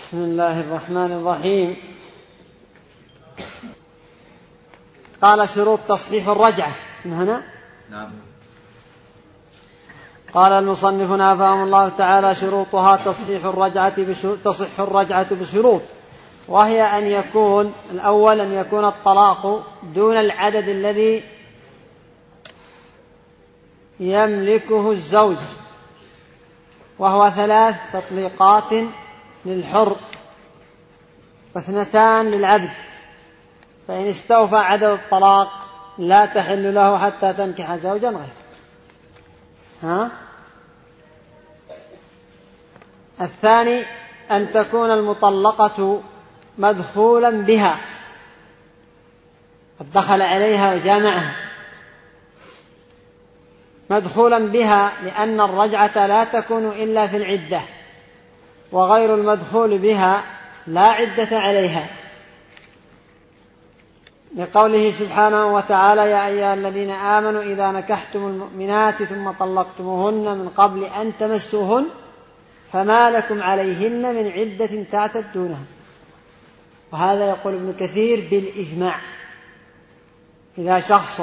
بسم الله الرحمن الرحيم. قال شروط تصحيح الرجعة هنا. نعم. قال المصنف نافهم الله تعالى: شروطها تصح الرجعة بشروط، وهي أن يكون الأول أن يكون الطلاق دون العدد الذي يملكه الزوج، وهو 3 تطليقات للحر و2 للعبد، فإن استوفى عدد الطلاق لا تحل له حتى تنكح زوجا غيره. الثاني أن تكون المطلقة مدخولا بها، قد دخل عليها وجامعها، مدخولا بها، لأن الرجعة لا تكون إلا في العدة، وغير المدخول بها لا عدة عليها، لقوله سبحانه وتعالى: يا أيها الذين آمنوا إذا نكحتم المؤمنات ثم طلقتموهن من قبل أن تمسوهن فما لكم عليهن من عدة تعتدونها. وهذا يقول ابن كثير بالإجماع. إذا شخص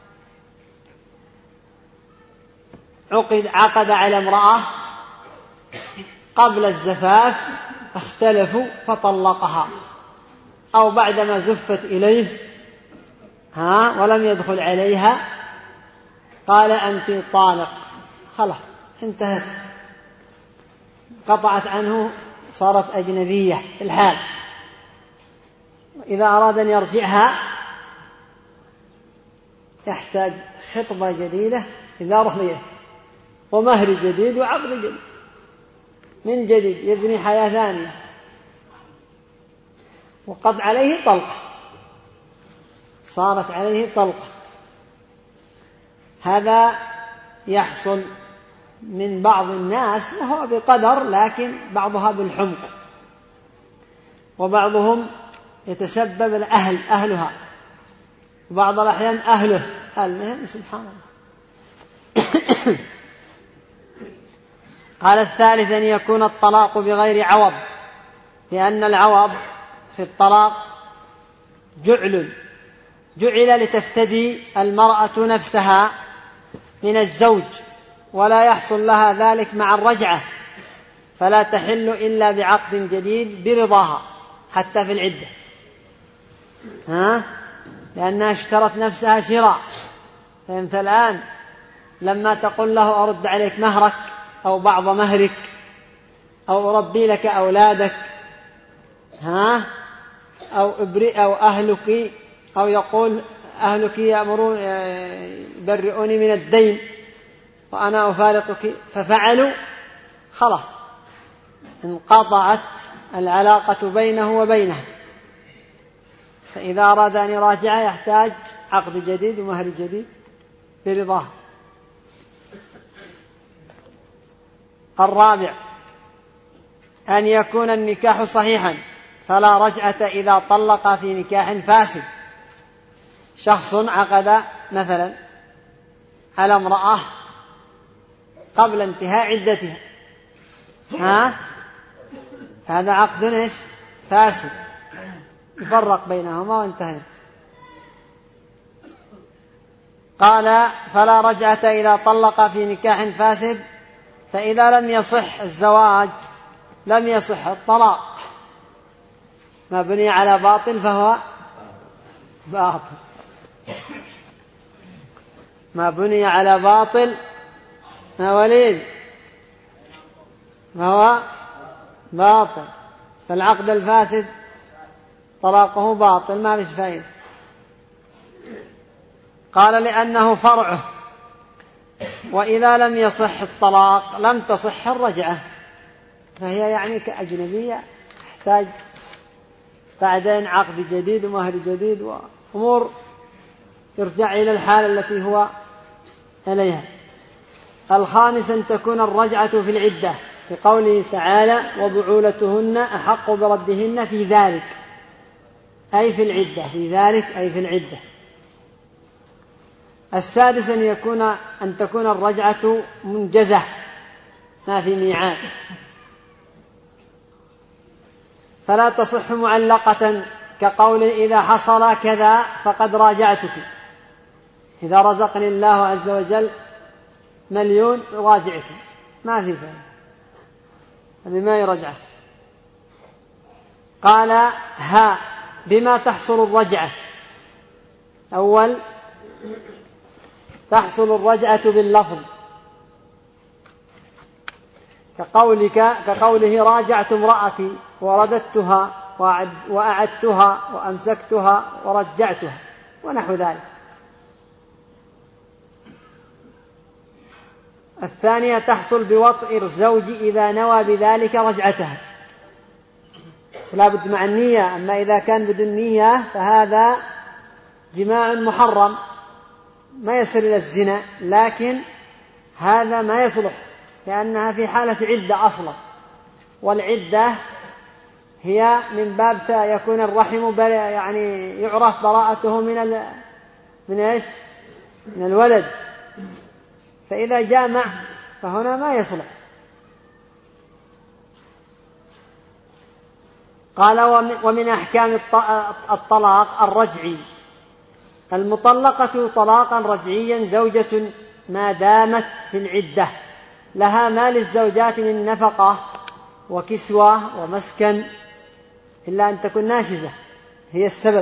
عقد على امرأة قبل الزفاف اختلفوا فطلقها، أو بعدما زفت إليه ولم يدخل عليها قال: أنت طالق، خلاص انتهت، قطعت عنه، صارت أجنبية في الحال. إذا أراد أن يرجعها يحتاج خطبة جديدة إذا رضيت، ومهر جديد وعقد جديد من جديد، يبني حياة ثانية، وقد عليه طلقة، صارت عليه طلقة. هذا يحصل من بعض الناس وهو بقدر، لكن بعضها بالحمق، وبعضهم يتسبب أهلها، وبعض الأحيان أهله سبحان الله. قال الثالث أن يكون الطلاق بغير عوض، لأن العوض في الطلاق جعل لتفتدي المرأة نفسها من الزوج، ولا يحصل لها ذلك مع الرجعة، فلا تحل إلا بعقد جديد برضاها حتى في العدة، لأنها اشترت نفسها شراء. فأنت الآن لما تقول له: أرد عليك مهرك أو بعض مهرك، أو أربي لك أولادك، أو أبرئ أو أهلك، أو يقول أهلك يبرئوني من الدين وأنا أفارقك، ففعلوا، خلاص انقطعت العلاقة بينه وبينها. فإذا أراد أن يراجع يحتاج عقد جديد ومهر جديد برضاه. الرابع أن يكون النكاح صحيحا، فلا رجعة إذا طلق في نكاح فاسد. شخص عقد مثلا على امرأة قبل انتهاء عدتها، هذا عقد فاسد، يفرق بينهما وانتهى. قال: فلا رجعة إذا طلق في نكاح فاسد، فإذا لم يصح الزواج لم يصح الطلاق. ما بني على باطل فهو باطل، ما بني على باطل يا وليد فهو باطل. فالعقد الفاسد طلاقه باطل، ما فيش فائدة. قال: لأنه فرعه، وإذا لم يصح الطلاق لم تصح الرجعة، فهي يعني كأجنبية، تحتاج بعدين عقد جديد ومهر جديد وأمور يرجع إلى الحالة التي هو إليها. الخامس أن تكون الرجعة في العدة، بقوله تعالى: وبعولتهن أحق بردهن في ذلك، أي في العدة، في ذلك أي في العدة. السادس أن تكون الرجعة منجزة، ما في ميعاد، فلا تصح معلقة كقول إذا حصل كذا فقد راجعتك. إذا رزقني الله عز وجل 1,000,000 راجعك، ما في فعل، هذه ما يرجع. قال بما تحصل الرجعة. أول تحصل الرجعة باللفظ كقوله راجعت امرأتي ورددتها وأعدتها وأمسكتها ورجعتها ونحو ذلك. الثانية تحصل بوطء الزوج إذا نوى بذلك رجعتها، لا بد مع النية. أما إذا كان بدون نية فهذا جماع محرم ما يصل إلى الزنا، لكن هذا ما يصلح لأنها في حالة عدة أصلا، والعدة هي من باب يكون الرحم يعني يعرف براءته من إيش؟ من الولد، فإذا جامع فهنا ما يصلح. قال ومن أحكام الطلاق الرجعي. المطلقة طلاقا رجعيا زوجة ما دامت في العدة لها ما للزوجات من نفقة وكسوة ومسكن، إلا أن تكون ناشزة هي السبب،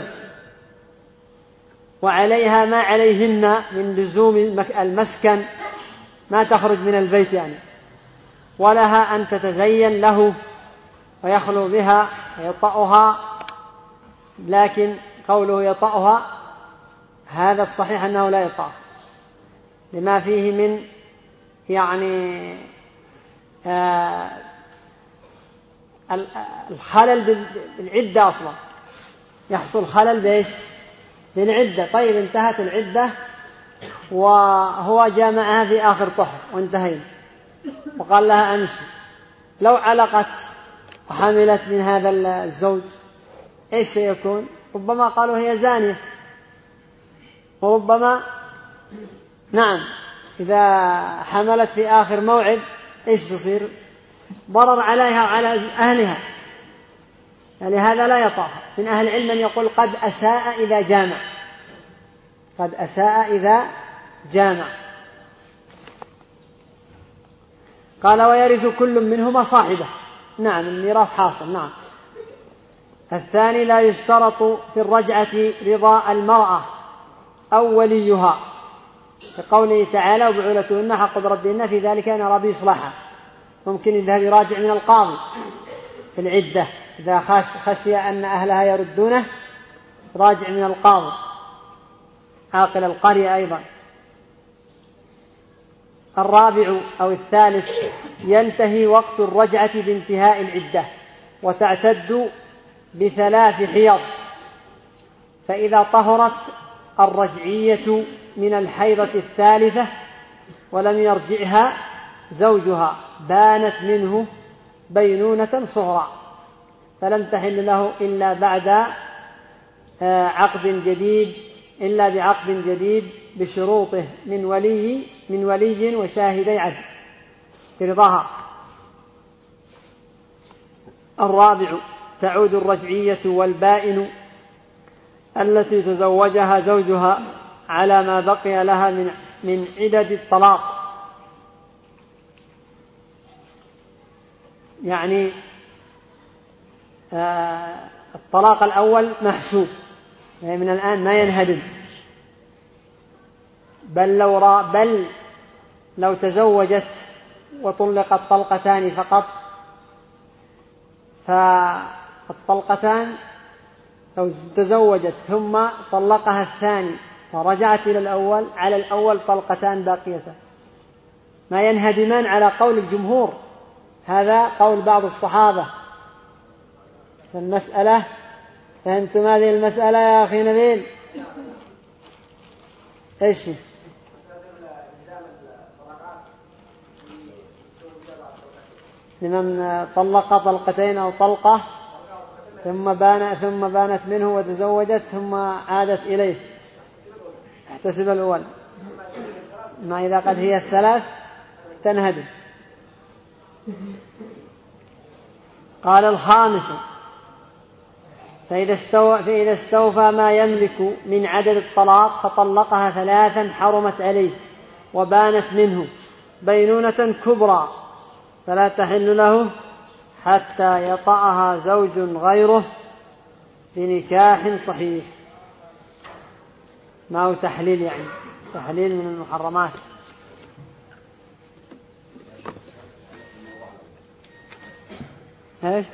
وعليها ما عليهن من لزوم المسكن، ما تخرج من البيت يعني، ولها أن تتزين له ويخلو بها ويطأها. لكن قوله يطأها هذا الصحيح أنه لا يطأ، لما فيه من يعني الخلل بالعدة أصلا، يحصل خلل بإيش؟ بالعدة. طيب انتهت العدة وهو جامعها في آخر طهر وانتهينا، وقال لها أمشي، لو علقت وحملت من هذا الزوج إيش سيكون؟ ربما قالوا هي زانية، وربما نعم إذا حملت في آخر موعد إيش تصير؟ ضرر عليها وعلى أهلها، لهذا لا يطاها. من أهل العلم من يقول قد أساء إذا جامع، قد أساء إذا جامع. قال ويرث كل منهما صاحبه. نعم الميراث حاصل. نعم. الثاني لا يشترط في الرجعة رضا المرأة أو وليها، كقوله تعالى وبعولتهن حق بردهن في ذلك أن أراد إصلاحا. ممكن يذهب يراجع من القاضي في العدة إذا خشي أن أهلها يردونه، راجع من القاضي عاقل القرية أيضا. الرابع أو الثالث ينتهي وقت الرجعة بانتهاء العدة، وتعتد ب3 حيض. فإذا طهرت الرجعية من الحيضة الثالثة ولم يرجعها زوجها بانت منه بينونة صغرى، فلم تحل له إلا بعد بعقد جديد بشروطه من ولي وشاهدي عدل برضاها. الرابع تعود الرجعية والبائن التي تزوجها زوجها على ما بقي لها من عدد الطلاق، يعني الطلاق الأول محسوب، يعني من الآن ما ينهدم، بل لو تزوجت وطلقت طلقتان فقط، فالطلقتان لو تزوجت ثم طلقها الثاني فرجعت إلى الأول، على الأول طلقتان باقيتان ما ينهدمان على قول الجمهور. هذا قول بعض الصحابة في المسألة. فهمتم هذه المسألة يا أخي نبيل؟ إيش لمن طلق طلقتين أو طلقة ثم بانت منه وتزوجت ثم عادت إليه احتسب الأول، ما إذا قد هي 3 تنهدم. قال الخامس فإذا استوفى ما يملك من عدد الطلاق فطلقها 3 حرمت عليه وبانت منه بينونة كبرى فلا تحل له حتى يطأها زوج غيره بنكاح صحيح. ما هو تحليل، يعني تحليل من المحرمات. ايش؟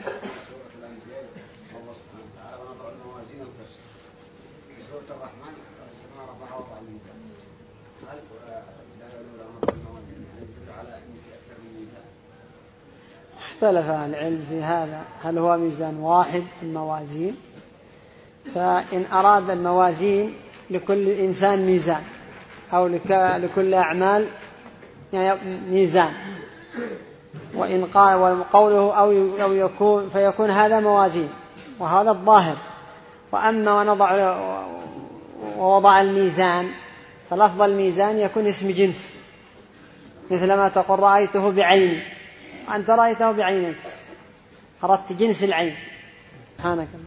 اختلف أهل العلم في هذا، هل هو ميزان واحد الموازين؟ فإن أراد الموازين لكل إنسان ميزان أو لكل أعمال ميزان، وإن قال وقوله أو يكون فيكون هذا موازين وهذا الظاهر. وأما ووضع الميزان فلفظ الميزان يكون اسم جنس، مثل ما تقول رأيته بعيني، أنت رأيته بعينك، أردت جنس العين. سبحانك.